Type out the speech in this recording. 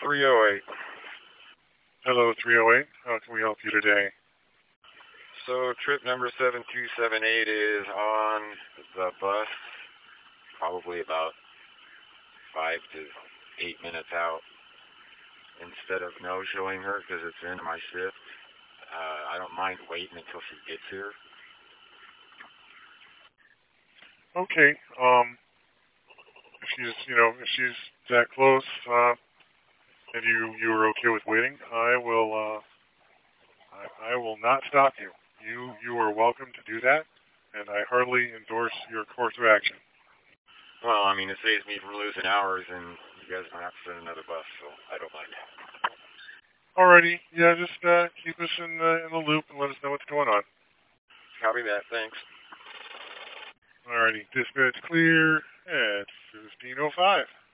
308. Hello, 308. How can we help you today? So trip number 7278 is on the bus, probably about 5 to 8 minutes out. Instead of no-showing her because it's in my shift, I don't mind waiting until she gets here. Okay. If she's that close, and you are okay with waiting, I will not stop you. You are welcome to do that, and I heartily endorse your course of action. Well, I mean, it saves me from losing hours, and you guys don't have to send another bus, so I don't mind. Alrighty, yeah, just keep us in the loop and let us know what's going on. Copy that. Thanks. Alrighty, dispatch clear at 15:05.